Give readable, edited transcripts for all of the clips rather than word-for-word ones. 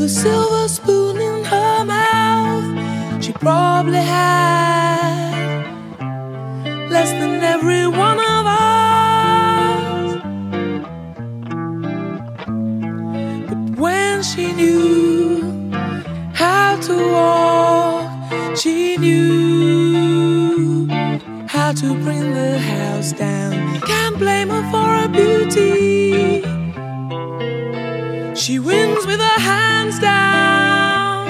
a silver spoon in her mouth. She probably had less than every one of us. But when she knew how to walk, she knew how to bring the house down. Can't blame her for her beauty. She wins with her hands down.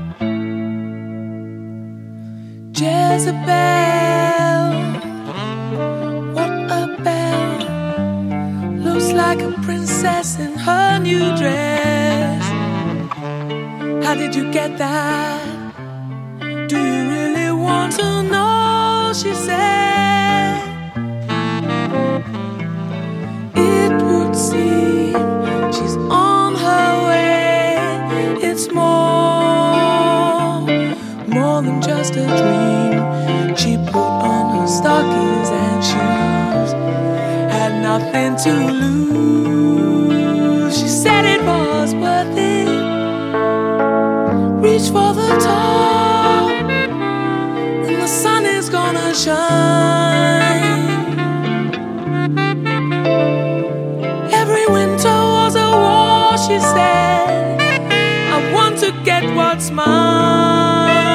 Jezebel, what a belle. Looks like a princess in her new dress. How did you get that? Do you really want to know? She said. It would seem she's on her way. It's more than just a dream. She put on her stockings and shoes, had nothing to lose. She said it was worth it. Reach for the top, and the sun is gonna shine. Every winter was a war, she said. I want to get what's mine.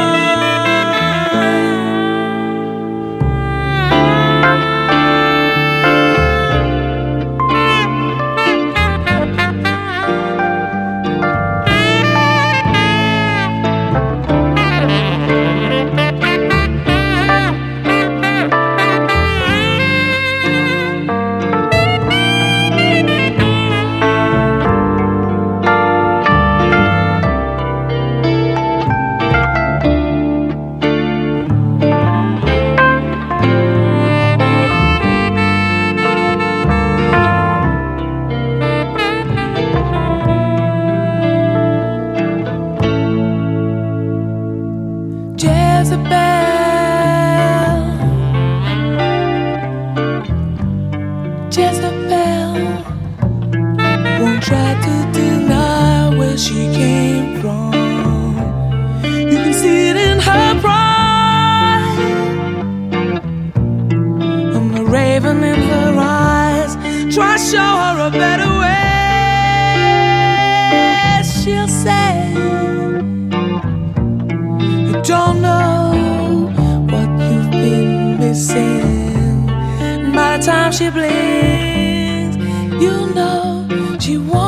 Jezebel won't try to deny where she came from. You can see it in her pride, and the raven in her eyes. Try to show her a better way. She'll say, you don't know what you've been missing. By the time she blinks, you know she wants